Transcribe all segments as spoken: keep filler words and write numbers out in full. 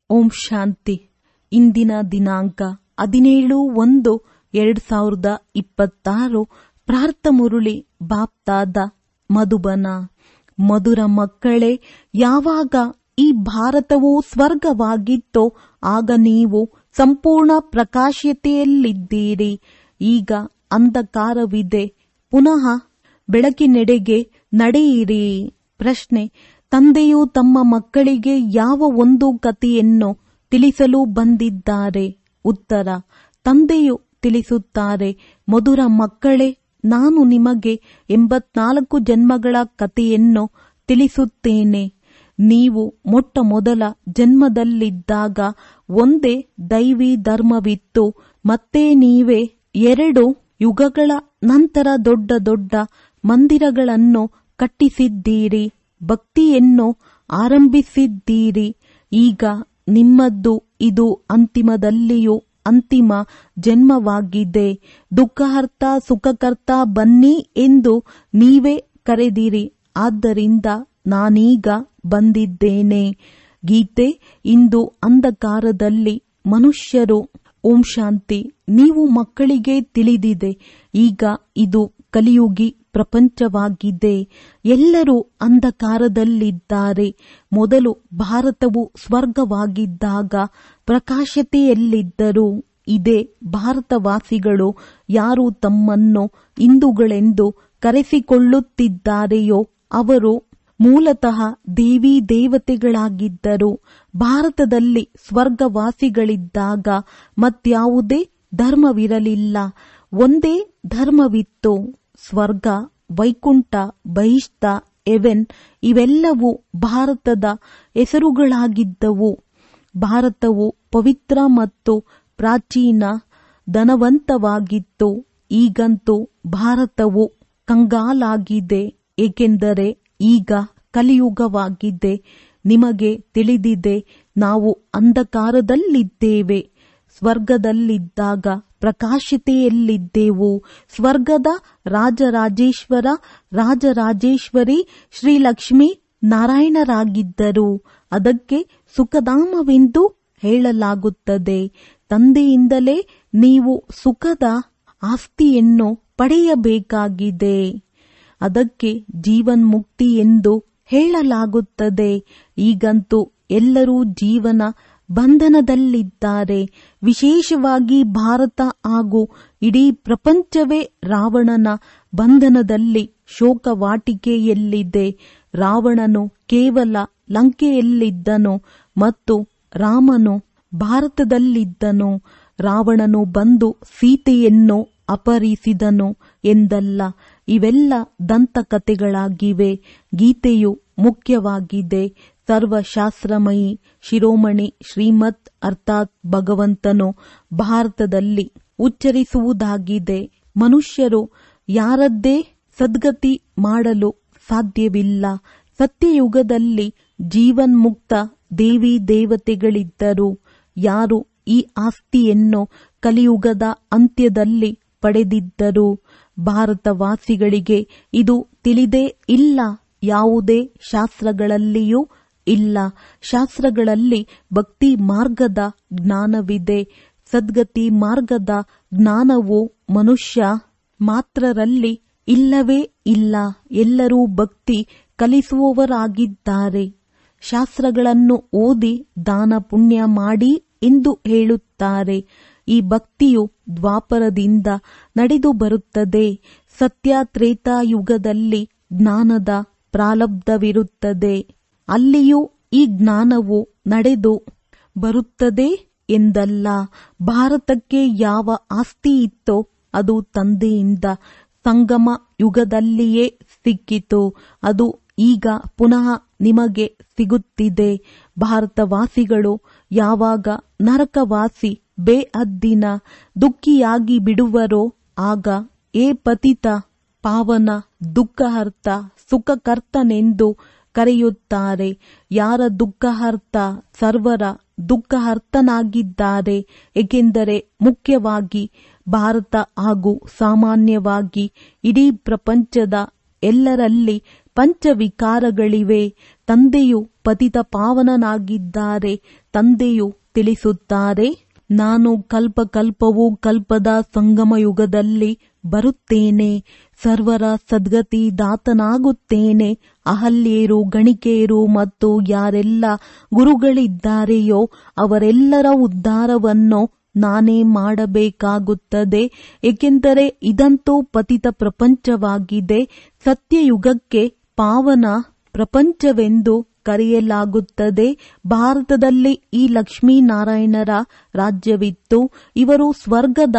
ಓಂ ಶಾಂತಿ. ಇಂದಿನ ದಿನಾಂಕ ಹದಿನೇಳು ಒಂದು ಎರಡು ಸಾವಿರದ ಇಪ್ಪತ್ತಾರು. ಪ್ರಾರ್ಥ ಮುರುಳಿ ಬಾಪ್ತಾದ ಮಧುಬನ. ಮಧುರ ಮಕ್ಕಳೇ, ಯಾವಾಗ ಈ ಭಾರತವು ಸ್ವರ್ಗವಾಗಿತ್ತೋ ಆಗ ನೀವು ಸಂಪೂರ್ಣ ಪ್ರಕಾಶತೆಯಲ್ಲಿದ್ದೀರಿ. ಈಗ ಅಂಧಕಾರವಿದೆ, ಪುನಃ ಬೆಳಕಿನೆಡೆಗೆ ನಡೆಯಿರಿ. ಪ್ರಶ್ನೆ: ತಂದೆಯು ತಮ್ಮ ಮಕ್ಕಳಿಗೆ ಯಾವ ಒಂದು ಕಥೆಯನ್ನು ತಿಳಿಸಲು ಬಂದಿದ್ದಾರೆ? ಉತ್ತರ: ತಂದೆಯು ತಿಳಿಸುತ್ತಾರೆ, ಮಧುರ ಮಕ್ಕಳೇ, ನಾನು ನಿಮಗೆ ಎಂಬತ್ನಾಲ್ಕು ಜನ್ಮಗಳ ಕಥೆಯನ್ನು ತಿಳಿಸುತ್ತೇನೆ. ನೀವು ಮೊಟ್ಟ ಮೊದಲ ಜನ್ಮದಲ್ಲಿದ್ದಾಗ ಒಂದೇ ದೈವಿ ಧರ್ಮವಿತ್ತು. ಮತ್ತೆ ನೀವೇ ಎರಡು ಯುಗಗಳ ನಂತರ ದೊಡ್ಡ ದೊಡ್ಡ ಮಂದಿರಗಳನ್ನು ಕಟ್ಟಿಸಿದ್ದೀರಿ, ಭಕ್ತಿಯನ್ನು ಆರಂಭಿಸಿದ್ದೀರಿ. ಈಗ ನಿಮ್ಮದ್ದು ಇದು ಅಂತಿಮದಲ್ಲಿಯೂ ಅಂತಿಮ ಜನ್ಮವಾಗಿದೆ. ದುಃಖಹರ್ತ ಸುಖಕರ್ತ ಬನ್ನಿ ಎಂದು ನೀವೇ ಕರೆದಿರಿ. ಆದ್ದರಿಂದ ನಾನೀಗ ಬಂದಿದ್ದೇನೆ. ಗೀತೆ: ಇಂದು ಅಂಧಕಾರದಲ್ಲಿ ಮನುಷ್ಯರು. ಓಂ ಶಾಂತಿ. ನೀವು ಮಕ್ಕಳಿಗೆ ತಿಳಿದಿದೆ, ಈಗ ಇದು ಕಲಿಯುಗಿ ಪ್ರಪಂಚವಾಗಿದೆ. ಎಲ್ಲರೂ ಅಂಧಕಾರದಲ್ಲಿದ್ದಾರೆ. ಮೊದಲು ಭಾರತವು ಸ್ವರ್ಗವಾಗಿದ್ದಾಗ ಪ್ರಕಾಶತೆಯಲ್ಲಿದ್ದರು. ಇದೇ ಭಾರತವಾಸಿಗಳು. ಯಾರು ತಮ್ಮನ್ನು ಹಿಂದೂಗಳೆಂದು ಕರೆಸಿಕೊಳ್ಳುತ್ತಿದ್ದಾರೆಯೋ ಅವರು ಮೂಲತಃ ದೇವಿ ದೇವತೆಗಳಾಗಿದ್ದರು. ಭಾರತದಲ್ಲಿ ಸ್ವರ್ಗವಾಸಿಗಳಿದ್ದಾಗ ಮತ್ಯಾವುದೇ ಧರ್ಮವಿರಲಿಲ್ಲ, ಒಂದೇ ಧರ್ಮವಿತ್ತು. ಸ್ವರ್ಗ, ವೈಕುಂಠ, ಬಹಿಷ್ಠ, ಎವೆನ್ ಇವೆಲ್ಲವೂ ಭಾರತದ ಹೆಸರುಗಳಾಗಿದ್ದವು. ಭಾರತವು ಪವಿತ್ರ ಮತ್ತು ಪ್ರಾಚೀನ ಧನವಂತವಾಗಿತ್ತು. ಈಗಂತೂ ಭಾರತವು ಕಂಗಾಲಾಗಿದೆ, ಏಕೆಂದರೆ ಈಗ ಕಲಿಯುಗವಾಗಿದೆ. ನಿಮಗೆ ತಿಳಿದಿದೆ, ನಾವು ಅಂಧಕಾರದಲ್ಲಿದ್ದೇವೆ. ಸ್ವರ್ಗದಲ್ಲಿದ್ದಾಗ ಪ್ರಕಾಶತೆಯಲ್ಲಿದ್ದೆವು. ಸ್ವರ್ಗದ ರಾಜರಾಜೇಶ್ವರ ರಾಜರಾಜೇಶ್ವರಿ ಶ್ರೀಲಕ್ಷ್ಮೀ ನಾರಾಯಣರಾಗಿದ್ದರು. ಅದಕ್ಕೆ ಸುಖಧಾಮವೆಂದು ಹೇಳಲಾಗುತ್ತದೆ. ತಂದೆಯಿಂದಲೇ ನೀವು ಸುಖದ ಆಸ್ತಿಯನ್ನು ಪಡೆಯಬೇಕಾಗಿದೆ. ಅದಕ್ಕೆ ಜೀವನ್ಮುಕ್ತಿ ಎಂದು ಹೇಳಲಾಗುತ್ತದೆ. ಈಗಂತೂ ಎಲ್ಲರೂ ಜೀವನ ಬಂಧನದಲ್ಲಿದ್ದಾರೆ. ವಿಶೇಷವಾಗಿ ಭಾರತ ಹಾಗೂ ಇಡೀ ಪ್ರಪಂಚವೇ ರಾವಣನ ಬಂಧನದಲ್ಲಿ ಶೋಕವಾಟಿಕೆಯಲ್ಲಿದೆ. ರಾವಣನು ಕೇವಲ ಲಂಕೆಯಲ್ಲಿದ್ದನು ಮತ್ತು ರಾಮನು ಭಾರತದಲ್ಲಿದ್ದನು. ರಾವಣನು ಬಂದು ಸೀತೆಯನ್ನು ಅಪಹರಿಸಿದನು ಎಂದಲ್ಲ. ಇವೆಲ್ಲ ದಂತಕಥೆಗಳಾಗಿವೆ. ಗೀತೆಯು ಮುಖ್ಯವಾಗಿದೆ. ಸರ್ವಶಾಸ್ತ್ರಮಯಿ ಶಿರೋಮಣಿ ಶ್ರೀಮತ್ ಅರ್ಥಾತ್ ಭಗವಂತನು ಭಾರತದಲ್ಲಿ ಉಚ್ಚರಿಸುವುದಾಗಿದೆ. ಮನುಷ್ಯರು ಯಾರದ್ದೇ ಸದ್ಗತಿ ಮಾಡಲು ಸಾಧ್ಯವಿಲ್ಲ. ಸತ್ಯಯುಗದಲ್ಲಿ ಜೀವನ್ಮುಕ್ತ ದೇವಿ ದೇವತೆಗಳಿದ್ದರು. ಯಾರು ಈ ಆಸ್ತಿಯನ್ನು ಕಲಿಯುಗದ ಅಂತ್ಯದಲ್ಲಿ ಪಡೆದಿದ್ದರು. ಭಾರತವಾಸಿಗಳಿಗೆ ಇದು ತಿಳಿದೇ ಇಲ್ಲ. ಯಾವುದೇ ಶಾಸ್ತ್ರಗಳಲ್ಲಿಯೂ ಇಲ್ಲ. ಶಾಸ್ತ್ರಗಳಲ್ಲಿ ಭಕ್ತಿ ಮಾರ್ಗದ ಜ್ಞಾನವಿದೆ. ಸದ್ಗತಿ ಮಾರ್ಗದ ಜ್ಞಾನವು ಮನುಷ್ಯ ಮಾತ್ರರಲ್ಲಿ ಇಲ್ಲವೇ ಇಲ್ಲ. ಎಲ್ಲರೂ ಭಕ್ತಿ ಕಲಿಸುವವರಾಗಿದ್ದಾರೆ. ಶಾಸ್ತ್ರಗಳನ್ನು ಓದಿ ದಾನ ಪುಣ್ಯ ಮಾಡಿ ಎಂದು ಹೇಳುತ್ತಾರೆ. ಈ ಭಕ್ತಿಯು ದ್ವಾಪರದಿಂದ ನಡೆದು ಬರುತ್ತದೆ. ಸತ್ಯ ತ್ರೇತಾಯುಗದಲ್ಲಿ ಜ್ಞಾನದ ಪ್ರಾರಬ್ಧವಿರುತ್ತದೆ. ಅಲ್ಲಿಯೂ ಈ ಜ್ಞಾನವು ನಡೆದು ಬರುತ್ತದೆ ಎಂದಲ್ಲ. ಭಾರತಕ್ಕೆ ಯಾವ ಆಸ್ತಿ ಇತ್ತೋ ಅದು ತಂದೆಯಿಂದ ಸಂಗಮ ಯುಗದಲ್ಲಿಯೇ ಸಿಕ್ಕಿತು. ಅದು ಈಗ ಪುನಃ ನಿಮಗೆ ಸಿಗುತ್ತಿದೆ. ಭಾರತವಾಸಿಗಳು ಯಾವಾಗ ನರಕವಾಸಿ ಬೇಹದ್ದಿನ ದುಃಖಿಯಾಗಿ ಬಿಡುವರೋ ಆಗ ಏ ಪತಿತ ಪಾವನ ದುಃಖಹರ್ತ ಸುಖಕರ್ತನೆಂದು ಕರೆಯುತ್ತಾರೆ. ಯಾರ ದುಃಖಹರ್ತ ಸರ್ವರ ದುಃಖಹರ್ತನಾಗಿದ್ದಾರೆ. ಏಕೆಂದರೆ ಮುಖ್ಯವಾಗಿ ಭಾರತ ಹಾಗೂ ಸಾಮಾನ್ಯವಾಗಿ ಇಡೀ ಪ್ರಪಂಚದ ಎಲ್ಲರಲ್ಲಿ ಪಂಚವಿಕಾರಗಳಿವೆ. ತಂದೆಯು ಪತಿತ ಪಾವನನಾಗಿದ್ದಾರೆ. ತಂದೆಯು ತಿಳಿಸುತ್ತಾರೆ, ನಾನು ಕಲ್ಪ ಕಲ್ಪವೂ ಕಲ್ಪದ ಸಂಗಮ ಯುಗದಲ್ಲಿ ಬರುತ್ತೇನೆ, ಸರ್ವರ ಸದ್ಗತಿ ದಾತನಾಗುತ್ತೇನೆ. ಅಹಲ್ಯರು, ಗಣಿಕೆಯರು ಮತ್ತು ಯಾರೆಲ್ಲ ಗುರುಗಳಿದ್ದಾರೆಯೋ ಅವರೆಲ್ಲರ ಉದ್ಧಾರವನ್ನು ನಾನೇ ಮಾಡಬೇಕಾಗುತ್ತದೆ. ಏಕೆಂದರೆ ಇದಂತೂ ಪತಿತ ಪ್ರಪಂಚವಾಗಿದೆ. ಸತ್ಯಯುಗಕ್ಕೆ ಪಾವನ ಪ್ರಪಂಚವೆಂದು ಕರೆಯಲಾಗುತ್ತದೆ. ಭಾರತದಲ್ಲಿ ಈ ಲಕ್ಷ್ಮೀನಾರಾಯಣರ ರಾಜ್ಯವಿತ್ತು. ಇವರು ಸ್ವರ್ಗದ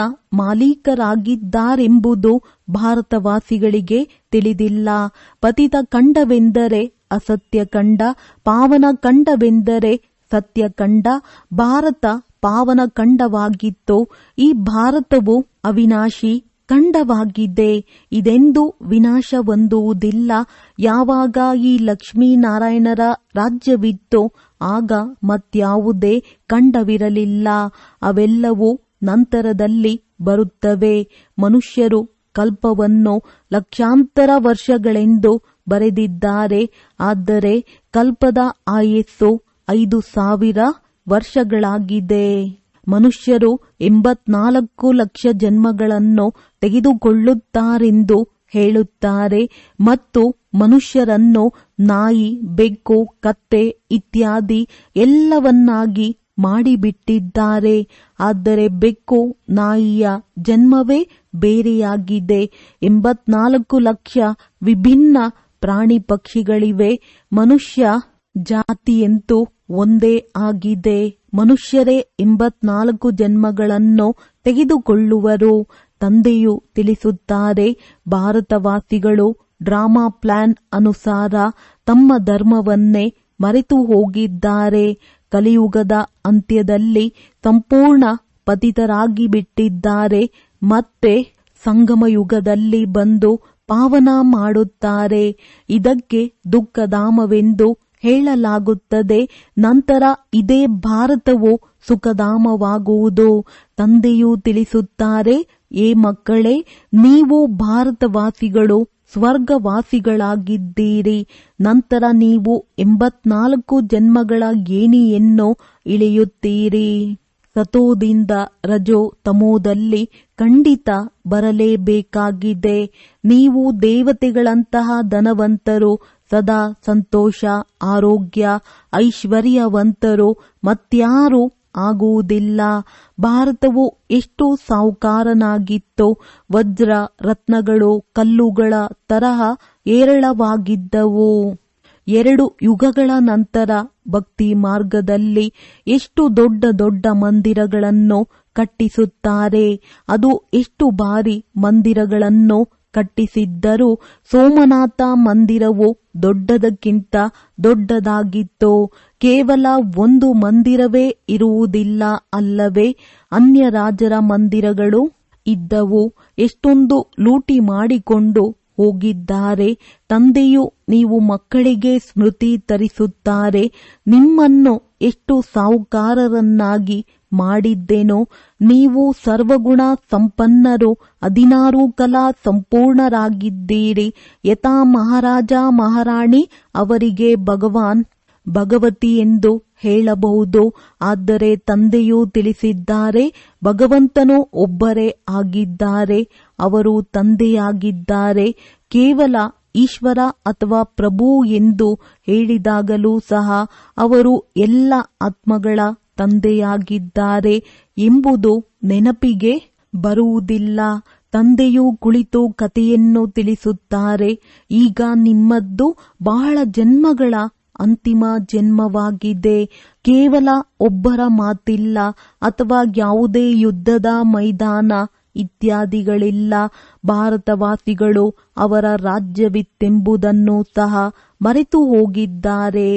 ಮಾಲೀಕರಾಗಿದ್ದಾರೆಂಬುದು ಭಾರತವಾಸಿಗಳಿಗೆ ತಿಳಿದಿಲ್ಲ. ಪತಿತ ಖಂಡವೆಂದರೆ ಅಸತ್ಯ ಖಂಡ, ಪಾವನ ಖಂಡವೆಂದರೆ ಸತ್ಯ ಖಂಡ. ಭಾರತ ಪಾವನ ಖಂಡವಾಗಿತ್ತು. ಈ ಭಾರತವು ಅವಿನಾಶಿ ಖಂಡವಾಗಿದೆ. ಇದೆಂದು ವಿನಾಶ ಹೊಂದುವುದಿಲ್ಲ. ಯಾವಾಗ ಈ ಲಕ್ಷ್ಮೀನಾರಾಯಣರ ರಾಜ್ಯವಿತ್ತೋ ಆಗ ಮತ್ಯಾವುದೇ ಖಂಡವಿರಲಿಲ್ಲ. ಅವೆಲ್ಲವೂ ನಂತರದಲ್ಲಿ ಬರುತ್ತವೆ. ಮನುಷ್ಯರು ಕಲ್ಪವನ್ನು ಲಕ್ಷಾಂತರ ವರ್ಷಗಳೆಂದು ಬರೆದಿದ್ದಾರೆ. ಆದರೆ ಕಲ್ಪದ ಆಯಸ್ಸು ಐದು ಸಾವಿರ ವರ್ಷಗಳಾಗಿದೆ. ಮನುಷ್ಯರು ಎಂಬತ್ನಾಲ್ಕು ಲಕ್ಷ ಜನ್ಮಗಳನ್ನು ತೆಗೆದುಕೊಳ್ಳುತ್ತಾರೆಂದು ಹೇಳುತ್ತಾರೆ ಮತ್ತು ಮನುಷ್ಯರನ್ನು ನಾಯಿ, ಬೆಕ್ಕು, ಕತ್ತೆ ಇತ್ಯಾದಿ ಎಲ್ಲವನ್ನಾಗಿ ಮಾಡಿಬಿಟ್ಟಿದ್ದಾರೆ. ಆದರೆ ಬೆಕ್ಕು, ನಾಯಿಯ ಜನ್ಮವೇ ಬೇರೆಯಾಗಿದೆ. ಎಂಬತ್ನಾಲ್ಕು ಲಕ್ಷ ವಿಭಿನ್ನ ಪ್ರಾಣಿ ಪಕ್ಷಿಗಳಿವೆ. ಮನುಷ್ಯ ಜಾತಿಯಂತೂ ಒಂದೇ ಆಗಿದೆ. ಮನುಷ್ಯರೇ ಎಂಬತ್ನಾಲ್ಕು ಜನ್ಮಗಳನ್ನು ತೆಗೆದುಕೊಳ್ಳುವರು. ತಂದೆಯು ತಿಳಿಸುತ್ತಾರೆ, ಭಾರತವಾಸಿಗಳು ಡ್ರಾಮಾ ಪ್ಲಾನ್ ಅನುಸಾರ ತಮ್ಮ ಧರ್ಮವನ್ನೇ ಮರೆತು ಹೋಗಿದ್ದಾರೆ. ಕಲಿಯುಗದ ಅಂತ್ಯದಲ್ಲಿ ಸಂಪೂರ್ಣ ಪತಿತರಾಗಿ ಬಿಟ್ಟಿದ್ದಾರೆ. ಮತ್ತೆ ಸಂಗಮ ಯುಗದಲ್ಲಿ ಬಂದು ಪಾವನ ಮಾಡುತ್ತಾರೆ. ಇದಕ್ಕೆ ದುಃಖಧಾಮವೆಂದು ಹೇಳಲಾಗುತ್ತದೆ. ನಂತರ ಇದೇ ಭಾರತವು ಸುಖಧಾಮವಾಗುವುದು. ತಂದೆಯು ತಿಳಿಸುತ್ತಾರೆ, ಏ ಮಕ್ಕಳೇ, ನೀವು ಭಾರತವಾಸಿಗಳು ಸ್ವರ್ಗವಾಸಿಗಳಾಗಿದ್ದೀರಿ. ನಂತರ ನೀವು ಎಂಬತ್ನಾಲ್ಕು ಜನ್ಮಗಳ ಏಣಿಯನ್ನು ಇಳಿಯುತ್ತೀರಿ. ಸತೋದಿಂದ ರಜೋ ತಮೋದಲ್ಲಿ ಖಂಡಿತ ಬರಲೇಬೇಕಾಗಿದೆ. ನೀವು ದೇವತೆಗಳಂತಹ ಧನವಂತರು, ಸದಾ ಸಂತೋಷ, ಆರೋಗ್ಯ, ಐಶ್ವರ್ಯವಂತರು ಮತ್ಯಾರೂ ಆಗುವುದಿಲ್ಲ. ಭಾರತವು ಎಷ್ಟು ಸಾಹುಕಾರನಾಗಿತ್ತೋ ವಜ್ರ ರತ್ನಗಳು ಕಲ್ಲುಗಳ ತರಹ ಹೇರಳವಾಗಿದ್ದವು. ಎರಡು ಯುಗಗಳ ನಂತರ ಭಕ್ತಿ ಮಾರ್ಗದಲ್ಲಿ ಎಷ್ಟು ದೊಡ್ಡ ದೊಡ್ಡ ಮಂದಿರಗಳನ್ನು ಕಟ್ಟಿಸುತ್ತಾರೆ. ಅದು ಎಷ್ಟು ಬಾರಿ ಮಂದಿರಗಳನ್ನು ಕಟ್ಟಿಸಿದ್ದರೂ ಸೋಮನಾಥ ಮಂದಿರವು ದೊಡ್ಡದಕ್ಕಿಂತ ದೊಡ್ಡದಾಗಿತ್ತು. ಕೇವಲ ಒಂದು ಮಂದಿರವೇ ಇರುವುದಿಲ್ಲ ಅಲ್ಲವೇ? ಅನ್ಯ ರಾಜರ ಮಂದಿರಗಳು ಇದ್ದವು. ಎಷ್ಟೊಂದು ಲೂಟಿ ಮಾಡಿಕೊಂಡು ಹೋಗಿದ್ದಾರೆ. ತಂದೆಯು ನೀವು ಮಕ್ಕಳಿಗೆ ಸ್ಮೃತಿ ತರಿಸುತ್ತಾರೆ, ನಿಮ್ಮನ್ನು ಎಷ್ಟು ಸಾಹುಕಾರರನ್ನಾಗಿ ಮಾಡಿದ್ದೆನೋ. ನೀವು ಸರ್ವಗುಣ ಸಂಪನ್ನರು, ಹದಿನಾರು ಕಲಾ ಸಂಪೂರ್ಣರಾಗಿದ್ದೀರಿ. ಯಥಾ ಮಹಾರಾಜ ಮಹಾರಾಣಿ ಅವರಿಗೆ ಭಗವಾನ್ ಭಗವತಿ ಎಂದು ಹೇಳಬಹುದು. ಆದರೆ ತಂದೆಯು ತಿಳಿಸಿದ್ದಾರೆ, ಭಗವಂತನು ಒಬ್ಬರೇ ಆಗಿದ್ದಾರೆ. ಅವರು ತಂದೆಯಾಗಿದ್ದಾರೆ. ಕೇವಲ ಈಶ್ವರ ಅಥವಾ ಪ್ರಭು ಎಂದು ಹೇಳಿದಾಗಲೂ ಸಹ ಅವರು ಎಲ್ಲ ಆತ್ಮಗಳ ತಂದೆಯಾಗಿದ್ದಾರೆ ಎಂಬುದು ನೆನಪಿಗೆ ಬರುವುದಿಲ್ಲ. ತಂದೆಯು ಕುಳಿತು ಕಥೆಯನ್ನು ತಿಳಿಸುತ್ತಾರೆ. ಈಗ ನಿಮ್ಮದ್ದು ಬಹಳ ಜನ್ಮಗಳ ಅಂತಿಮ ಜನ್ಮವಾಗಿದೆ. ಕೇವಲ ಒಬ್ಬರ ಮಾತಿಲ್ಲ ಅಥವಾ ಯಾವುದೇ ಯುದ್ಧದ ಮೈದಾನ ಇತ್ಯಾದಿಗಳಿಲ್ಲ. ಭಾರತವಾಸಿಗಳು ಅವರ ರಾಜ್ಯವಿತ್ತೆಂಬುದನ್ನು ಸಹ ಮರೆತು ಹೋಗಿದ್ದಾರೆ.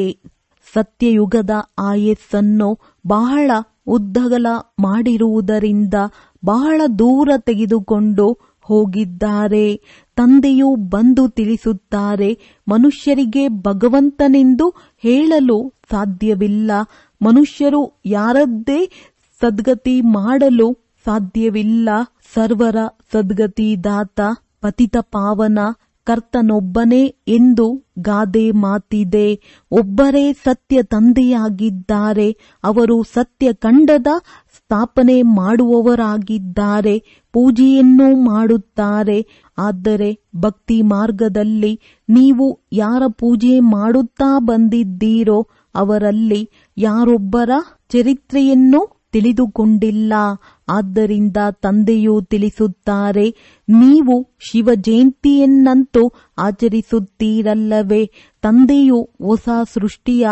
ಸತ್ಯಯುಗದ ಆಯಸ್ಸನ್ನು ಬಹಳ ಉದ್ದಗಲ ಮಾಡಿರುವುದರಿಂದ ಬಹಳ ದೂರ ತೆಗೆದುಕೊಂಡು ಹೋಗಿದ್ದಾರೆ. ತಂದೆಯು ಬಂದು ತಿಳಿಸುತ್ತಾರೆ, ಮನುಷ್ಯರಿಗೆ ಭಗವಂತನೆಂದು ಹೇಳಲು ಸಾಧ್ಯವಿಲ್ಲ. ಮನುಷ್ಯರು ಯಾರದ್ದೇ ಸದ್ಗತಿ ಮಾಡಲು ಸಾಧ್ಯವಿಲ್ಲ. ಸರ್ವರ ಸದ್ಗತಿದಾತ ಪತಿತ ಪಾವನ ಕರ್ತನೊಬ್ಬನೇ ಎಂದು ಗಾದೆ ಮಾತಿದೆ. ಒಬ್ಬರೇ ಸತ್ಯ ತಂದೆಯಾಗಿದ್ದಾರೆ. ಅವರು ಸತ್ಯಖಂಡದ ಸ್ಥಾಪನೆ ಮಾಡುವವರಾಗಿದ್ದಾರೆ. ಪೂಜೆಯನ್ನು ಮಾಡುತ್ತಾರೆ. ಆದರೆ ಭಕ್ತಿ ಮಾರ್ಗದಲ್ಲಿ ನೀವು ಯಾರ ಪೂಜೆ ಮಾಡುತ್ತಾ ಬಂದಿದ್ದೀರೋ ಅವರಲ್ಲಿ ಯಾರೊಬ್ಬರ ಚರಿತ್ರೆಯನ್ನು ತಿಳಿದುಕೊಂಡಿಲ್ಲ. ಆದ್ದರಿಂದ ತಂದೆಯು ತಿಳಿಸುತ್ತಾರೆ, ನೀವು ಶಿವ ಜಯಂತಿಯನ್ನಂತೂ ಆಚರಿಸುತ್ತೀರಲ್ಲವೇ? ತಂದೆಯು ಹೊಸ ಸೃಷ್ಟಿಯ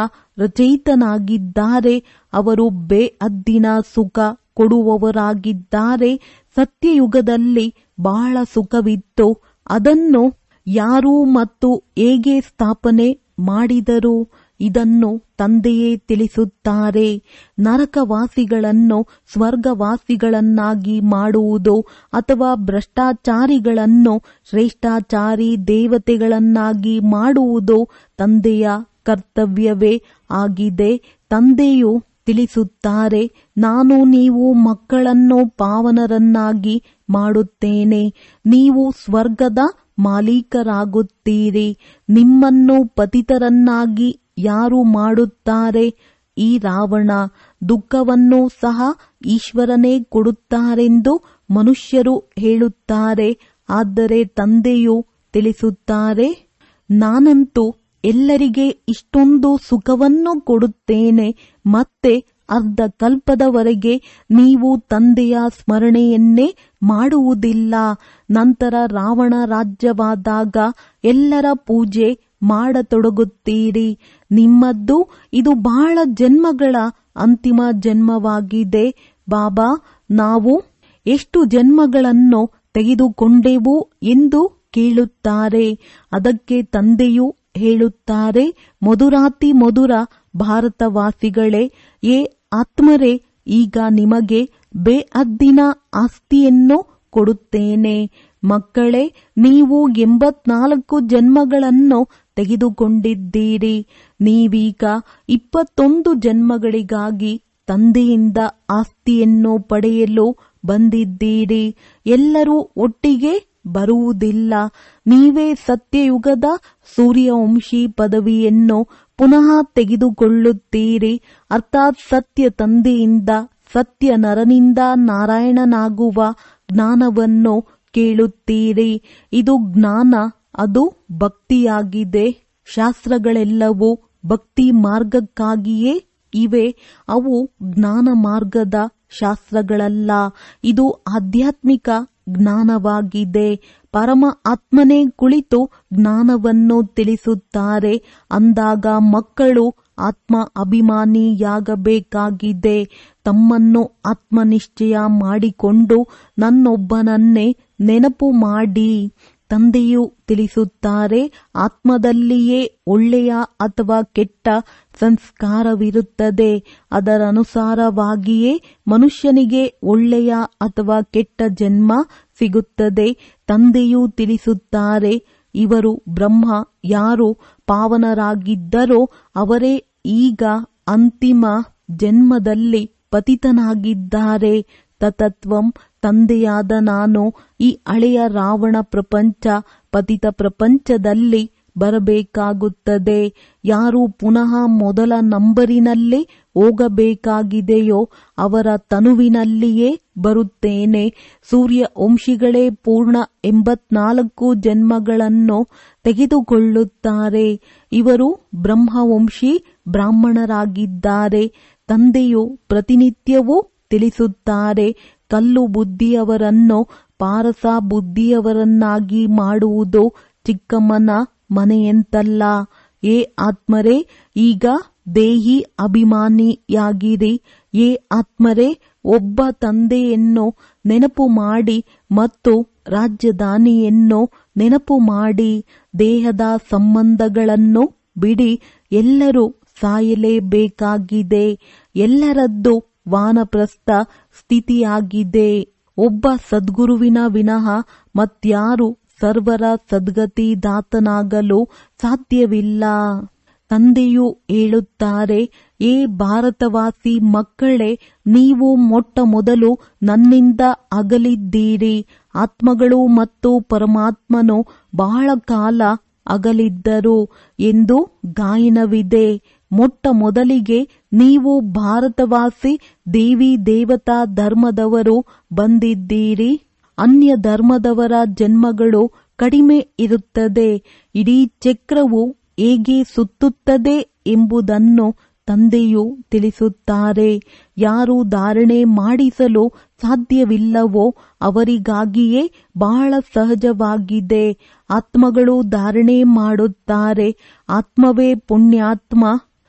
ರಚಯಿತನಾಗಿದ್ದಾರೆ. ಅವರು ಬೇಅದ್ದಿನ ಸುಖ ಕೊಡುವವರಾಗಿದ್ದಾರೆ. ಸತ್ಯಯುಗದಲ್ಲಿ ಬಹಳ ಸುಖವಿತ್ತು. ಅದನ್ನು ಯಾರು ಮತ್ತು ಹೇಗೆ ಸ್ಥಾಪನೆ ಮಾಡಿದರು? ಇದನ್ನು ತಂದೆಯೇ ತಿಳಿಸುತ್ತಾರೆ. ನರಕವಾಸಿಗಳನ್ನು ಸ್ವರ್ಗವಾಸಿಗಳನ್ನಾಗಿ ಮಾಡುವುದು ಅಥವಾ ಭ್ರಷ್ಟಾಚಾರಿಗಳನ್ನು ಶ್ರೇಷ್ಠಾಚಾರಿ ದೇವತೆಗಳನ್ನಾಗಿ ಮಾಡುವುದು ತಂದೆಯ ಕರ್ತವ್ಯವೇ ಆಗಿದೆ. ತಂದೆಯು ತಿಳಿಸುತ್ತಾರೆ, ನಾನು ನೀವು ಮಕ್ಕಳನ್ನು ಪಾವನರನ್ನಾಗಿ ಮಾಡುತ್ತೇನೆ. ನೀವು ಸ್ವರ್ಗದ ಮಾಲೀಕರಾಗುತ್ತೀರಿ. ನಿಮ್ಮನ್ನು ಪತಿತರನ್ನಾಗಿ ಯಾರು ಮಾಡುತ್ತಾರೆ? ಈ ರಾವಣ. ದುಃಖವನ್ನು ಸಹ ಈಶ್ವರನೇ ಕೊಡುತ್ತಾರೆಂದು ಮನುಷ್ಯರು ಹೇಳುತ್ತಾರೆ. ಆದರೆ ತಂದೆಯು ತಿಳಿಸುತ್ತಾರೆ, ನಾನಂತೂ ಎಲ್ಲರಿಗೆ ಇಷ್ಟೊಂದು ಸುಖವನ್ನು ಕೊಡುತ್ತೇನೆ. ಮತ್ತೆ ಅರ್ಧ ಕಲ್ಪದವರೆಗೆ ನೀವು ತಂದೆಯ ಸ್ಮರಣೆಯನ್ನೇ ಮಾಡುವುದಿಲ್ಲ. ನಂತರ ರಾವಣ ರಾಜ್ಯವಾದಾಗ ಎಲ್ಲರ ಪೂಜೆ ಮಾಡತೊಡಗುತ್ತೀರಿ. ನಿಮ್ಮದ್ದು ಇದು ಬಹಳ ಜನ್ಮಗಳ ಅಂತಿಮ ಜನ್ಮವಾಗಿದೆ. ಬಾಬಾ, ನಾವು ಎಷ್ಟು ಜನ್ಮಗಳನ್ನು ತೆಗೆದುಕೊಂಡೆವು ಎಂದು ಕೇಳುತ್ತಾರೆ. ಅದಕ್ಕೆ ತಂದೆಯು ಹೇಳುತ್ತಾರೆ, ಮಧುರಾತಿ ಮಧುರ ಭಾರತವಾಸಿಗಳೇ, ಏ ಆತ್ಮರೇ, ಈಗ ನಿಮಗೆ ಬೇಅದ್ದಿನ ಆಸ್ತಿಯನ್ನು ಕೊಡುತ್ತೇನೆ. ಮಕ್ಕಳೇ, ನೀವು ಎಂಬತ್ನಾಲ್ಕು ಜನ್ಮಗಳನ್ನು ತೆಗೆದುಕೊಂಡಿದ್ದೀರಿ. ನೀವೀಗ ಇಪ್ಪತ್ತೊಂದು ಜನ್ಮಗಳಿಗಾಗಿ ತಂದೆಯಿಂದ ಆಸ್ತಿಯನ್ನು ಪಡೆಯಲು ಬಂದಿದ್ದೀರಿ. ಎಲ್ಲರೂ ಒಟ್ಟಿಗೆ ಬರುವುದಿಲ್ಲ. ನೀವೇ ಸತ್ಯಯುಗದ ಸೂರ್ಯವಂಶಿ ಪದವಿಯನ್ನು ಪುನಃ ತೆಗೆದುಕೊಳ್ಳುತ್ತೀರಿ. ಅರ್ಥಾತ್ ಸತ್ಯ ತಂದೆಯಿಂದ ಸತ್ಯ ನರನಿಂದ ನಾರಾಯಣನಾಗುವ ಜ್ಞಾನವನ್ನು ಕೇಳುತ್ತೀರಿ. ಇದು ಜ್ಞಾನ, ಅದು ಭಕ್ತಿಯಾಗಿದೆ. ಶಾಸ್ತ್ರಗಳೆಲ್ಲವೂ ಭಕ್ತಿ ಮಾರ್ಗಕ್ಕಾಗಿಯೇ ಇವೆ. ಅವು ಜ್ಞಾನ ಮಾರ್ಗದ ಶಾಸ್ತ್ರಗಳಲ್ಲ. ಇದು ಆಧ್ಯಾತ್ಮಿಕ ಜ್ಞಾನವಾಗಿದೆ. ಪರಮ ಆತ್ಮನೇ ಕುಳಿತು ಜ್ಞಾನವನ್ನು ತಿಳಿಸುತ್ತಾರೆ. ಅಂದಾಗ ಮಕ್ಕಳು ಆತ್ಮ ಅಭಿಮಾನಿಯಾಗಬೇಕಾಗಿದೆ. ತಮ್ಮನ್ನು ಆತ್ಮನಿಶ್ಚಯ ಮಾಡಿಕೊಂಡು ನನ್ನೊಬ್ಬನನ್ನೇ ನೆನಪು ಮಾಡಿ. ತಂದೆಯು ತಿಳಿಸುತ್ತಾರೆ, ಆತ್ಮದಲ್ಲಿಯೇ ಒಳ್ಳೆಯ ಅಥವಾ ಕೆಟ್ಟ ಸಂಸ್ಕಾರವಿರುತ್ತದೆ. ಅದರನುಸಾರವಾಗಿಯೇ ಮನುಷ್ಯನಿಗೆ ಒಳ್ಳೆಯ ಅಥವಾ ಕೆಟ್ಟ ಜನ್ಮ ಸಿಗುತ್ತದೆ. ತಂದೆಯು ತಿಳಿಸುತ್ತಾರೆ, ಇವರು ಬ್ರಹ್ಮ. ಯಾರು ಪಾವನರಾಗಿದ್ದರೋ ಅವರೇ ಈಗ ಅಂತಿಮ ಜನ್ಮದಲ್ಲಿ ಪತಿತನಾಗಿದ್ದಾರೆ. ತತತ್ವಂ ತಂದೆಯಾದ ನಾನು ಈ ಹಳೆಯ ರಾವಣ ಪ್ರಪಂಚ ಪತಿತ ಪ್ರಪಂಚದಲ್ಲಿ ಬರಬೇಕಾಗುತ್ತದೆ. ಯಾರು ಪುನಃ ಮೊದಲ ನಂಬರಿನಲ್ಲಿ ಹೋಗಬೇಕಾಗಿದೆಯೋ ಅವರ ತನುವಿನಲ್ಲಿಯೇ ಬರುತ್ತೇನೆ. ಸೂರ್ಯ ವಂಶಿಗಳೇ ಪೂರ್ಣ ಎಂಬತ್ನಾಲ್ಕು ಜನ್ಮಗಳನ್ನು ತೆಗೆದುಕೊಳ್ಳುತ್ತಾರೆ. ಇವರು ಬ್ರಹ್ಮವಂಶಿ ಬ್ರಾಹ್ಮಣರಾಗಿದ್ದಾರೆ. ತಂದೆಯು ಪ್ರತಿನಿತ್ಯವೂ ತಿಳಿಸುತ್ತಾರೆ, ಕಲ್ಲು ಬುದ್ಧಿಯವರನ್ನು ಪಾರಸ ಬುದ್ಧಿಯವರನ್ನಾಗಿ ಮಾಡುವುದು ಚಿಕ್ಕಮ್ಮನ ಮನೆಯಂತಲ್ಲ. ಏ ಆತ್ಮರೇ, ಈಗ ದೇಹಿ ಅಭಿಮಾನಿಯಾಗಿರಿ. ಏ ಆತ್ಮರೇ, ಒಬ್ಬ ತಂದೆಯನ್ನು ನೆನಪು ಮಾಡಿ ಮತ್ತು ರಾಜಧಾನಿಯನ್ನು ನೆನಪು ಮಾಡಿ. ದೇಹದ ಸಂಬಂಧಗಳನ್ನು ಬಿಡಿ. ಎಲ್ಲರೂ ಸಾಯಲೇಬೇಕಾಗಿದೆ. ಎಲ್ಲರದ್ದು ವಾನಪ್ರಸ್ಥ ಸ್ಥಿತಿಯಾಗಿದೆ. ಒಬ್ಬ ಸದ್ಗುರುವಿನ ವಿನಃ ಮತ್ಯಾರು ಸರ್ವರ ಸದ್ಗತಿದಾತನಾಗಲು ಸಾಧ್ಯವಿಲ್ಲ. ತಂದೆಯು ಹೇಳುತ್ತಾರೆ, ಏ ಭಾರತವಾಸಿ ಮಕ್ಕಳೇ, ನೀವು ಮೊಟ್ಟ ಮೊದಲು ನನ್ನಿಂದ ಅಗಲಿದ್ದೀರಿ. ಆತ್ಮಗಳು ಮತ್ತು ಪರಮಾತ್ಮನು ಬಹಳ ಕಾಲ ಅಗಲಿದ್ದರು ಎಂದು ಗಾಯನವಿದೆ. ಮೊಟ್ಟ ಮೊದಲಿಗೆ ನೀವು ಭಾರತವಾಸಿ ದೇವಿ ದೇವತಾ ಧರ್ಮದವರು ಬಂದಿದ್ದೀರಿ. ಅನ್ಯ ಧರ್ಮದವರ ಜನ್ಮಗಳು ಕಡಿಮೆ ಇರುತ್ತದೆ. ಇಡೀ ಚಕ್ರವು ಹೇಗೆ ಸುತ್ತುತ್ತದೆ ಎಂಬುದನ್ನು ತಂದೆಯು ತಿಳಿಸುತ್ತಾರೆ. ಯಾರು ಧಾರಣೆ ಮಾಡಿಸಲು ಸಾಧ್ಯವಿಲ್ಲವೋ ಅವರಿಗಾಗಿಯೇ ಬಹಳ ಸಹಜವಾಗಿದೆ. ಆತ್ಮಗಳು ಧಾರಣೆ ಮಾಡುತ್ತಾರೆ. ಆತ್ಮವೇ ಪುಣ್ಯಾತ್ಮ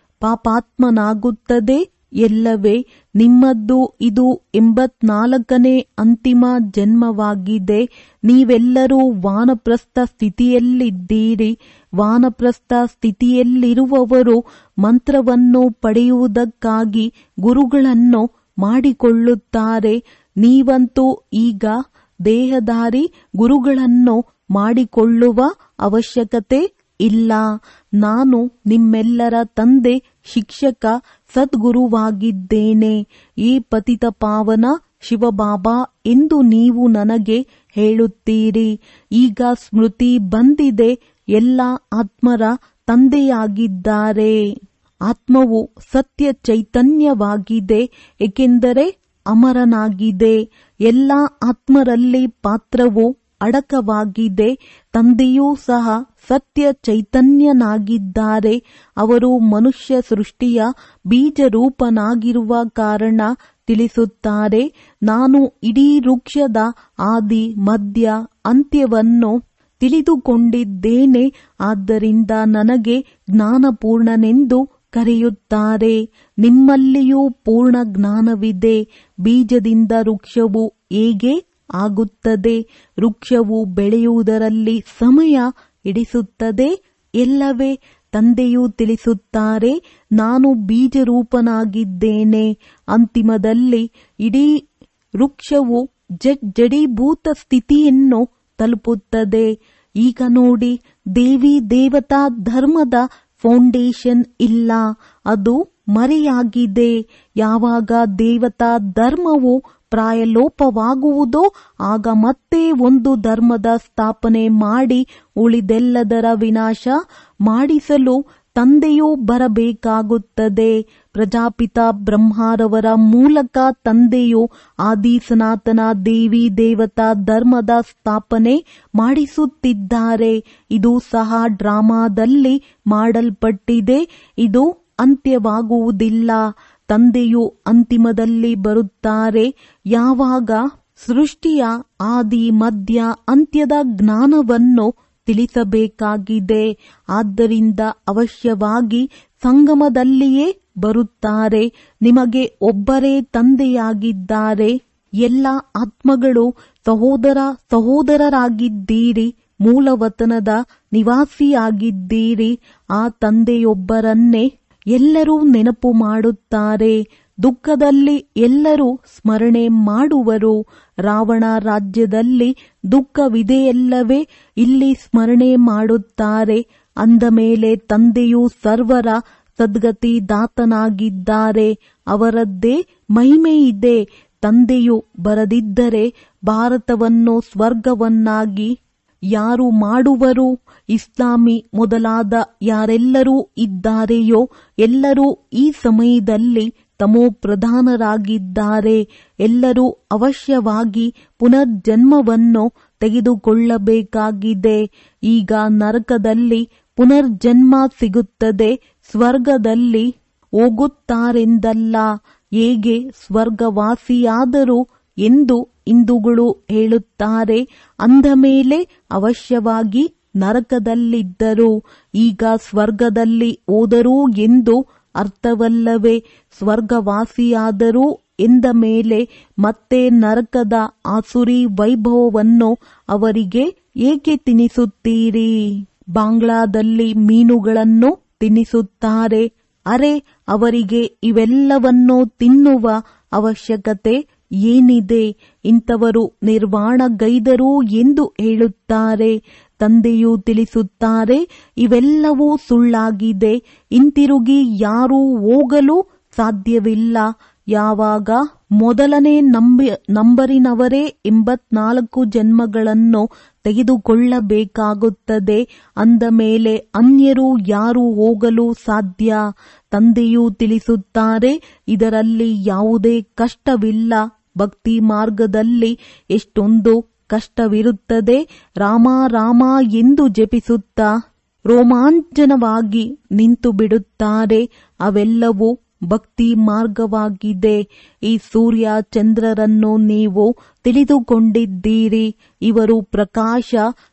ಪಾಪಾತ್ಮನಾಗುತ್ತದೆ ಎಲ್ಲವೇ ನಿಮ್ಮದ್ದು. ಇದು ಎಂಬತ್ನಾಲ್ಕನೇ ಅಂತಿಮ ಜನ್ಮವಾಗಿದೆ. ನೀವೆಲ್ಲರೂ ವಾನಪ್ರಸ್ಥ ಸ್ಥಿತಿಯಲ್ಲಿದ್ದೀರಿ. ವಾನಪ್ರಸ್ಥ ಸ್ಥಿತಿಯಲ್ಲಿರುವವರು ಮಂತ್ರವನ್ನು ಪಡೆಯುವುದಕ್ಕಾಗಿ ಗುರುಗಳನ್ನು ಮಾಡಿಕೊಳ್ಳುತ್ತಾರೆ. ನೀವಂತೂ ಈಗ ದೇಹಧಾರಿ ಗುರುಗಳನ್ನು ಮಾಡಿಕೊಳ್ಳುವ ಅವಶ್ಯಕತೆ ಇಲ್ಲ. ನಾನು ನಿಮ್ಮೆಲ್ಲರ ತಂದೆ, ಶಿಕ್ಷಕ, ಸದ್ಗುರುವಾಗಿದ್ದೇನೆ. ಈ ಪತಿತ ಪಾವನ ಶಿವಬಾಬಾ ಎಂದು ನೀವು ನನಗೆ ಹೇಳುತ್ತೀರಿ. ಈಗ ಸ್ಮೃತಿ ಬಂದಿದೆ. ಎಲ್ಲ ಆತ್ಮರ ತಂದೆಯಾಗಿದ್ದಾರೆ. ಆತ್ಮವು ಸತ್ಯ ಚೈತನ್ಯವಾಗಿದೆ, ಏಕೆಂದರೆ ಅಮರನಾಗಿದೆ. ಎಲ್ಲ ಆತ್ಮರಲ್ಲಿ ಪಾತ್ರವು ಅಡಕವಾಗಿದೆ. ತಂದೆಯೂ ಸಹ ಸತ್ಯ ಚೈತನ್ಯನಾಗಿದ್ದಾರೆ. ಅವರು ಮನುಷ್ಯ ಸೃಷ್ಟಿಯ ಬೀಜರೂಪನಾಗಿರುವ ಕಾರಣ ತಿಳಿಸುತ್ತಾರೆ. ನಾನು ಇಡೀ ವೃಕ್ಷದ ಆದಿ ಮಧ್ಯ ಅಂತ್ಯವನ್ನು ತಿಳಿದುಕೊಂಡಿದ್ದೇನೆ. ಆದ್ದರಿಂದ ನನಗೆ ಜ್ಞಾನಪೂರ್ಣನೆಂದು ಕರೆಯುತ್ತಾರೆ. ನಿಮ್ಮಲ್ಲಿಯೂ ಪೂರ್ಣ ಜ್ಞಾನವಿದೆ. ಬೀಜದಿಂದ ವೃಕ್ಷವು ಹೇಗೆ ಆಗುತ್ತದೆ? ವೃಕ್ಷವು ಬೆಳೆಯುವುದರಲ್ಲಿ ಸಮಯ ಹಿಡಿಸುತ್ತದೆ ಎಲ್ಲವೇ? ತಂದೆಯು ತಿಳಿಸುತ್ತಾರೆ, ನಾನು ಬೀಜರೂಪನಾಗಿದ್ದೇನೆ. ಅಂತಿಮದಲ್ಲಿ ಇಡೀ ವೃಕ್ಷವು ಜಡೀಭೂತ ಸ್ಥಿತಿಯನ್ನು ತಲುಪುತ್ತದೆ. ಈಗ ನೋಡಿ, ದೇವಿ ದೇವತಾ ಧರ್ಮದ ಫೌಂಡೇಶನ್ ಇಲ್ಲ, ಅದು ಮರೆಯಾಗಿದೆ. ಯಾವಾಗ ದೇವತಾ ಧರ್ಮವು ಪ್ರಾಯಲೋಪವಾಗುವುದೋ ಆಗ ಮತ್ತೆ ಒಂದು ಧರ್ಮದ ಸ್ಥಾಪನೆ ಮಾಡಿ ಉಳಿದೆಲ್ಲದರ ವಿನಾಶ ಮಾಡಿಸಲು ತಂದೆಯೂ ಬರಬೇಕಾಗುತ್ತದೆ. ಪ್ರಜಾಪಿತ ಬ್ರಹ್ಮರವರ ಮೂಲಕ ತಂದೆಯು ಆದಿ ಸನಾತನ ದೇವಿ ದೇವತಾ ಧರ್ಮದ ಸ್ಥಾಪನೆ ಮಾಡಿಸುತ್ತಿದ್ದಾರೆ. ಇದು ಸಹ ಡ್ರಾಮಾದಲ್ಲಿ ಮಾಡಲ್ಪಟ್ಟಿದೆ. ಇದು ಅಂತ್ಯವಾಗುವುದಿಲ್ಲ. ತಂದೆಯು ಅಂತಿಮದಲ್ಲಿ ಬರುತ್ತಾರೆ. ಯಾವಾಗ ಸೃಷ್ಟಿಯ ಆದಿ ಮಧ್ಯ ಅಂತ್ಯದ ಜ್ಞಾನವನ್ನು ತಿಳಿಸಬೇಕಾಗಿದೆ. ಆದ್ದರಿಂದ ಅವಶ್ಯವಾಗಿ ಸಂಗಮದಲ್ಲಿಯೇ ಬರುತ್ತಾರೆ. ನಿಮಗೆ ಒಬ್ಬರೇ ತಂದೆಯಾಗಿದ್ದಾರೆ. ಎಲ್ಲ ಆತ್ಮಗಳು ಸಹೋದರ ಸಹೋದರರಾಗಿದ್ದೀರಿ. ಮೂಲವತನದ ನಿವಾಸಿಯಾಗಿದ್ದೀರಿ. ಆ ತಂದೆಯೊಬ್ಬರನ್ನೇ ಎಲ್ಲರೂ ನೆನಪು ಮಾಡುತ್ತಾರೆ. ದುಃಖದಲ್ಲಿ ಎಲ್ಲರೂ ಸ್ಮರಣೆ ಮಾಡುವರು. ರಾವಣ ರಾಜ್ಯದಲ್ಲಿ ದುಃಖವಿದೆಯಲ್ಲವೇ? ಇಲ್ಲಿ ಸ್ಮರಣೆ ಮಾಡುತ್ತಾರೆ. ಅಂದ ಮೇಲೆ ತಂದೆಯು ಸರ್ವರ ಸದ್ಗತಿ ದಾತನಾಗಿದ್ದಾರೆ. ಅವರದ್ದೇ ಮಹಿಮೆಯಿದೆ. ತಂದೆಯು ಬರದಿದ್ದರೆ ಭಾರತವನ್ನು ಸ್ವರ್ಗವನ್ನಾಗಿ ಯಾರು ಮಾಡುವರು? ಇಸ್ಲಾಮಿ ಮೊದಲಾದ ಯಾರೆಲ್ಲರೂ ಇದ್ದಾರೆಯೋ ಎಲ್ಲರೂ ಈ ಸಮಯದಲ್ಲಿ ತಮೋಪ್ರಧಾನರಾಗಿದ್ದಾರೆ. ಎಲ್ಲರೂ ಅವಶ್ಯವಾಗಿ ಪುನರ್ಜನ್ಮವನ್ನು ತೆಗೆದುಕೊಳ್ಳಬೇಕಾಗಿದೆ. ಈಗ ನರಕದಲ್ಲಿ ಪುನರ್ಜನ್ಮ ಸಿಗುತ್ತದೆ, ಸ್ವರ್ಗದಲ್ಲಿ ಹೋಗುತ್ತಾರೆಂದಲ್ಲ. ಹೇಗೆ ಸ್ವರ್ಗವಾಸಿಯಾದರು ಎಂದು ಹಿಂದೂಗಳು ಹೇಳುತ್ತಾರೆ. ಅಂದ ಮೇಲೆ ಅವಶ್ಯವಾಗಿ ನರಕದಲ್ಲಿದ್ದರು. ಈಗ ಸ್ವರ್ಗದಲ್ಲಿ ಹೋದರು ಎಂದು ಅರ್ಥವಲ್ಲವೇ? ಸ್ವರ್ಗವಾಸಿಯಾದರು ಎಂದ ಮೇಲೆ ಮತ್ತೆ ನರಕದ ಆಸುರಿ ವೈಭವವನ್ನು ಅವರಿಗೆ ಏಕೆ ತಿನ್ನಿಸುತ್ತೀರಿ? ಬಾಂಗ್ಲಾದಲ್ಲಿ ಮೀನುಗಳನ್ನು ತಿನ್ನಿಸುತ್ತಾರೆ. ಅರೆ, ಅವರಿಗೆ ಇವೆಲ್ಲವನ್ನೂ ತಿನ್ನುವ ಅವಶ್ಯಕತೆ ಏನಿದೆ? ಇಂಥವರು ನಿರ್ವಾಣಗೈದರು ಎಂದು ಹೇಳುತ್ತಾರೆ. ತಂದೆಯು ತಿಳಿಸುತ್ತಾರೆ, ಇವೆಲ್ಲವೂ ಸುಳ್ಳಾಗಿದೆ. ಹಿಂತಿರುಗಿ ಯಾರೂ ಹೋಗಲು ಸಾಧ್ಯವಿಲ್ಲ. ಯಾವಾಗ ಮೊದಲನೇ ನಂಬಿ ನಂಬರಿನವರೇ ಎಂಬತ್ನಾಲ್ಕು ಜನ್ಮಗಳನ್ನು ತೆಗೆದುಕೊಳ್ಳಬೇಕಾಗುತ್ತದೆ. ಅಂದ ಮೇಲೆ ಅನ್ಯರು ಯಾರು ಹೋಗಲು ಸಾಧ್ಯ? ತಂದೆಯೂ ತಿಳಿಸುತ್ತಾರೆ, ಇದರಲ್ಲಿ ಯಾವುದೇ ಕಷ್ಟವಿಲ್ಲ. ಭಕ್ತಿ ಮಾರ್ಗದಲ್ಲಿ ಎಷ್ಟೊಂದು ಕಷ್ಟವಿರುತ್ತದೆ. ರಾಮ ರಾಮ ಎಂದು ಜಪಿಸುತ್ತಾ ರೋಮಾಂಚನವಾಗಿ ನಿಂತು ಬಿಡುತ್ತಾರೆ. ಅವೆಲ್ಲವೂ ಭಕ್ತಿ ಮಾರ್ಗವಾಗಿದೆ. ಈ ಸೂರ್ಯ ಚಂದ್ರರನ್ನು ನೀವು ತಿಳಿದುಕೊಂಡಿದ್ದೀರಿ. ಇವರು ಪ್ರಕಾಶ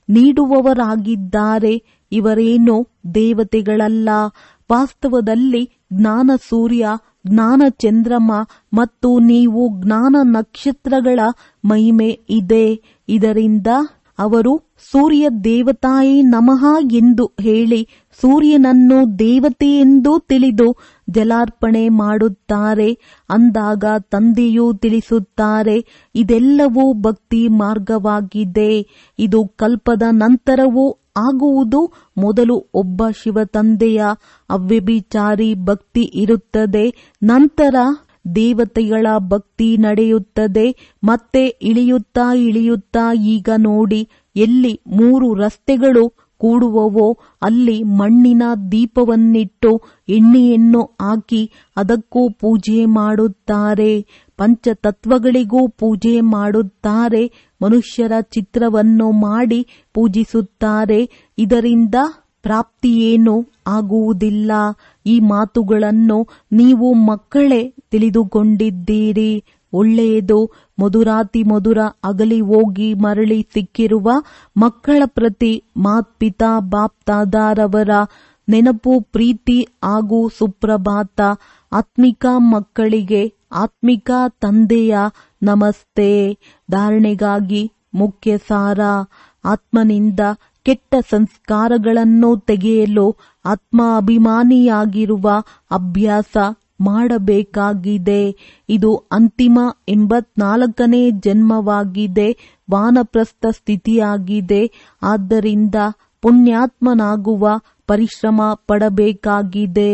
ನೀಡುವವರಾಗಿದ್ದಾರೆ. ಇವರೇನು ದೇವತೆಗಳಲ್ಲ. ವಾಸ್ತವದಲ್ಲಿ ಜ್ಞಾನ ಸೂರ್ಯ, ಜ್ಞಾನ ಚಂದ್ರಮ ಮತ್ತು ನೀವು ಜ್ಞಾನ ನಕ್ಷತ್ರಗಳ ಮಹಿಮೆ ಇದೆ. ಇದರಿಂದ ಅವರು ಸೂರ್ಯ ದೇವತಾಯೇ ನಮಃ ಎಂದು ಹೇಳಿ ಸೂರ್ಯನನ್ನು ದೇವತೆಯೆಂದು ತಿಳಿದು ಜಲಾರ್ಪಣೆ ಮಾಡುತ್ತಾರೆ. ಅಂದಾಗ ತಂದೆಯೂ ತಿಳಿಸುತ್ತಾರೆ, ಇದೆಲ್ಲವೂ ಭಕ್ತಿ ಮಾರ್ಗವಾಗಿದೆ. ಇದು ಕಲ್ಪದ ನಂತರವೂ ಆಗುವುದು. ಮೊದಲು ಒಬ್ಬ ಶಿವ ತಂದೆಯ ಅವ್ಯಭಿಚಾರಿ ಭಕ್ತಿ ಇರುತ್ತದೆ. ನಂತರ ದೇವತೆಗಳ ಭಕ್ತಿ ನಡೆಯುತ್ತದೆ. ಮತ್ತೆ ಇಳಿಯುತ್ತಾ ಇಳಿಯುತ್ತಾ ಈಗ ನೋಡಿ, ಎಲ್ಲಿ ಮೂರು ರಸ್ತೆಗಳು ಕೂಡುವವೋ ಅಲ್ಲಿ ಮಣ್ಣಿನ ದೀಪವನ್ನಿಟ್ಟು ಎಣ್ಣೆಯನ್ನು ಹಾಕಿ ಅದಕ್ಕೂ ಪೂಜೆ ಮಾಡುತ್ತಾರೆ. ಪಂಚತತ್ವಗಳಿಗೂ ಪೂಜೆ ಮಾಡುತ್ತಾರೆ. ಮನುಷ್ಯರ ಚಿತ್ರವನ್ನು ಮಾಡಿ ಪೂಜಿಸುತ್ತಾರೆ. ಇದರಿಂದ ಪ್ರಾಪ್ತಿಯೇನೂ ಆಗುವುದಿಲ್ಲ. ಈ ಮಾತುಗಳನ್ನು ನೀವು ಮಕ್ಕಳೇ ತಿಳಿದುಕೊಂಡಿದ್ದೀರಿ. ಒಳ್ಳೆಯದು. ಮಧುರಾತಿ ಮಧುರ ಅಗಲಿ ಹೋಗಿ ಮರಳಿ ಸಿಕ್ಕಿರುವ ಮಕ್ಕಳ ಪ್ರತಿ ಮಾತ್ಪಿತಾ ಬಾಪ್ದಾದಾರವರ ನೆನಪು, ಪ್ರೀತಿ ಹಾಗೂ ಸುಪ್ರಭಾತ. ಆತ್ಮಿಕ ಮಕ್ಕಳಿಗೆ ಆತ್ಮಿಕ ತಂದೆಯ ನಮಸ್ತೆ. ಧಾರಣೆಗಾಗಿ ಮುಖ್ಯ ಸಾರ. ಆತ್ಮನಿಂದ ಕೆಟ್ಟ ಸಂಸ್ಕಾರಗಳನ್ನು ತೆಗೆಯಲು ಆತ್ಮ ಅಭಿಮಾನಿಯಾಗಿರುವ ಅಭ್ಯಾಸ ಮಾಡಬೇಕಾಗಿದೆ. ಇದು ಅಂತಿಮ ಎಂಬತ್ನಾಲ್ಕನೇ ಜನ್ಮವಾಗಿದೆ. ವಾನಪ್ರಸ್ಥ ಸ್ಥಿತಿಯಾಗಿದೆ. ಆದ್ದರಿಂದ ಪುಣ್ಯಾತ್ಮನಾಗುವ ಪರಿಶ್ರಮ ಪಡಬೇಕಾಗಿದೆ.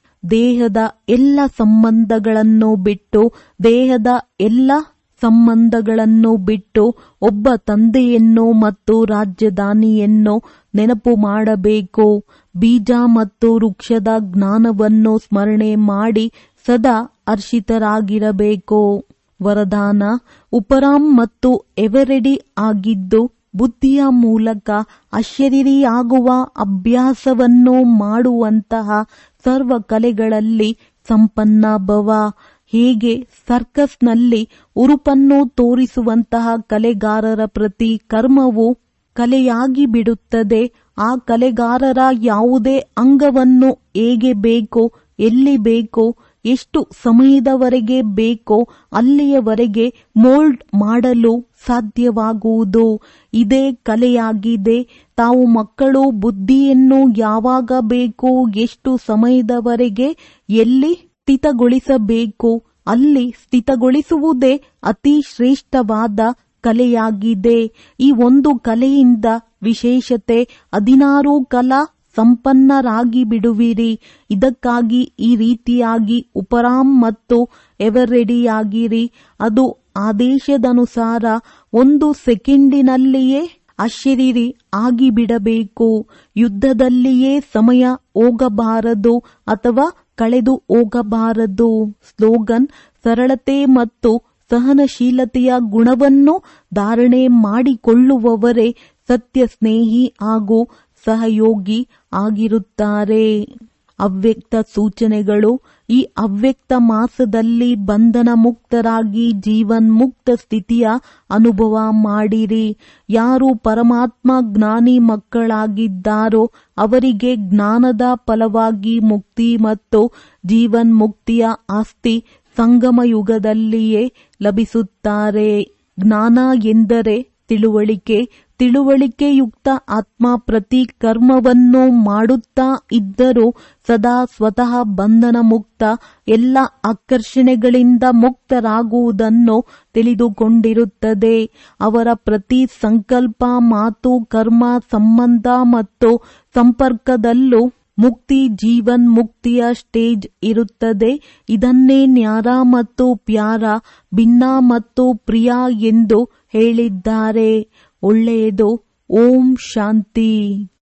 ದೇಹದ ಎಲ್ಲ ಸಂಬಂಧಗಳನ್ನು ಬಿಟ್ಟು ದೇಹದ ಎಲ್ಲ ಸಂಬಂಧಗಳನ್ನು ಬಿಟ್ಟು ಒಬ್ಬ ತಂದೆಯನ್ನು ಮತ್ತು ರಾಜಧಾನಿಯನ್ನು ನೆನಪು ಮಾಡಬೇಕು. ಬೀಜ ಮತ್ತು ವೃಕ್ಷದ ಜ್ಞಾನವನ್ನು ಸ್ಮರಣೆ ಮಾಡಿ ಸದಾ ಹರ್ಷಿತರಾಗಿರಬೇಕು. ವರದಾನ: ಉಪರಾಮ್ ಮತ್ತು ಎವರೆಡಿ ಆಗಿದ್ದು ಬುದ್ಧಿಯ ಮೂಲಕ ಅಶರೀರಿಯಾಗುವ ಅಭ್ಯಾಸವನ್ನು ಮಾಡುವಂತಹ ಸರ್ವ ಕಲೆಗಳಲ್ಲಿ ಸಂಪನ್ನ ಭವ. ಹೇಗೆ ಸರ್ಕಸ್ನಲ್ಲಿ ಉರುಪನ್ನು ತೋರಿಸುವಂತಹ ಕಲೆಗಾರರ ಪ್ರತಿ ಕರ್ಮವು ಕಲೆಯಾಗಿ ಬಿಡುತ್ತದೆ. ಆ ಕಲೆಗಾರರ ಯಾವುದೇ ಅಂಗವನ್ನು ಹೇಗೆ ಬೇಕೋ, ಎಲ್ಲಿ ಬೇಕೋ, ಎಷ್ಟು ಸಮಯದವರೆಗೆ ಬೇಕೋ ಅಲ್ಲಿಯವರೆಗೆ ಮೋಲ್ಡ್ ಮಾಡಲು ಸಾಧ್ಯವಾಗುವುದು. ಇದೇ ಕಲೆಯಾಗಿದೆ. ತಾವು ಮಕ್ಕಳು ಬುದ್ಧಿಯನ್ನು ಯಾವಾಗ ಬೇಕು, ಎಷ್ಟು ಸಮಯದವರೆಗೆ, ಎಲ್ಲಿ ಸ್ಥಿತಗೊಳಿಸಬೇಕು ಅಲ್ಲಿ ಸ್ಥಿತಗೊಳಿಸುವುದೇ ಅತಿ ಶ್ರೇಷ್ಠವಾದ ಕಲೆಯಾಗಿದೆ. ಈ ಒಂದು ಕಲೆಯಿಂದ ವಿಶೇಷತೆ ಹದಿನಾರು ಕಲಾ ಸಂಪನ್ನರಾಗಿ ಬಿಡುವಿರಿ. ಇದಕ್ಕಾಗಿ ಈ ರೀತಿಯಾಗಿ ಉಪರಾಮ್ ಮತ್ತು ಎವರೆಡಿಯಾಗಿರಿ. ಅದು ಆದೇಶದನುಸಾರ ಒಂದು ಸೆಕೆಂಡಿನಲ್ಲಿಯೇ ಅಶರೀರಿ ಆಗಿಬಿಡಬೇಕು. ಯುದ್ಧದಲ್ಲಿಯೇ ಸಮಯ ಹೋಗಬಾರದು ಅಥವಾ ಕಳೆದು ಹೋಗಬಾರದು. ಸ್ಲೋಗನ್: ಸರಳತೆ ಮತ್ತು ಸಹನಶೀಲತೆಯ ಗುಣವನ್ನು ಧಾರಣೆ ಮಾಡಿಕೊಳ್ಳುವವರೇ ಸತ್ಯ ಸ್ನೇಹಿ ಹಾಗೂ ಸಹಯೋಗಿ ಆಗಿರುತ್ತಾರೆ. ಅವ್ಯಕ್ತ ಸೂಚನೆಗಳು: ಈ ಅವ್ಯಕ್ತ ಮಾಸದಲ್ಲಿ ಬಂಧನ ಮುಕ್ತರಾಗಿ ಜೀವನ್ ಮುಕ್ತ ಸ್ಥಿತಿಯ ಅನುಭವ ಮಾಡಿರಿ. ಯಾರು ಪರಮಾತ್ಮ ಜ್ಞಾನಿ ಮಕ್ಕಳಾಗಿದ್ದಾರೋ ಅವರಿಗೆ ಜ್ಞಾನದ ಫಲವಾಗಿ ಮುಕ್ತಿ ಮತ್ತು ಜೀವನ್ ಮುಕ್ತಿಯ ಆಸ್ತಿ ಸಂಗಮ ಯುಗದಲ್ಲಿಯೇ ಲಭಿಸುತ್ತಾರೆ. ಜ್ಞಾನ ಎಂದರೆ ತಿಳುವಳಿಕೆ. ತಿಳುವಳಿಕೆಯುಕ್ತ ಆತ್ಮ ಪ್ರತಿ ಕರ್ಮವನ್ನು ಮಾಡುತ್ತಾ ಇದ್ದರೂ ಸದಾ ಸ್ವತಃ ಬಂಧನ ಮುಕ್ತ, ಎಲ್ಲ ಆಕರ್ಷಣೆಗಳಿಂದ ಮುಕ್ತರಾಗುವುದನ್ನು ತಿಳಿದುಕೊಂಡಿರುತ್ತದೆ. ಅವರ ಪ್ರತಿ ಸಂಕಲ್ಪ, ಮಾತು, ಕರ್ಮ, ಸಂಬಂಧ ಮತ್ತು ಸಂಪರ್ಕದಲ್ಲೂ ಮುಕ್ತಿ ಜೀವನ್ ಮುಕ್ತಿಯ ಸ್ಟೇಜ್ ಇರುತ್ತದೆ. ಇದನ್ನೇ ನ್ಯಾರ ಮತ್ತು ಪ್ಯಾರ, ಭಿನ್ನ ಮತ್ತು ಪ್ರಿಯ ಎಂದು ಹೇಳಿದ್ದಾರೆ. ಒಳ್ಳೆಯದು. ಓಂ ಶಾಂತಿ.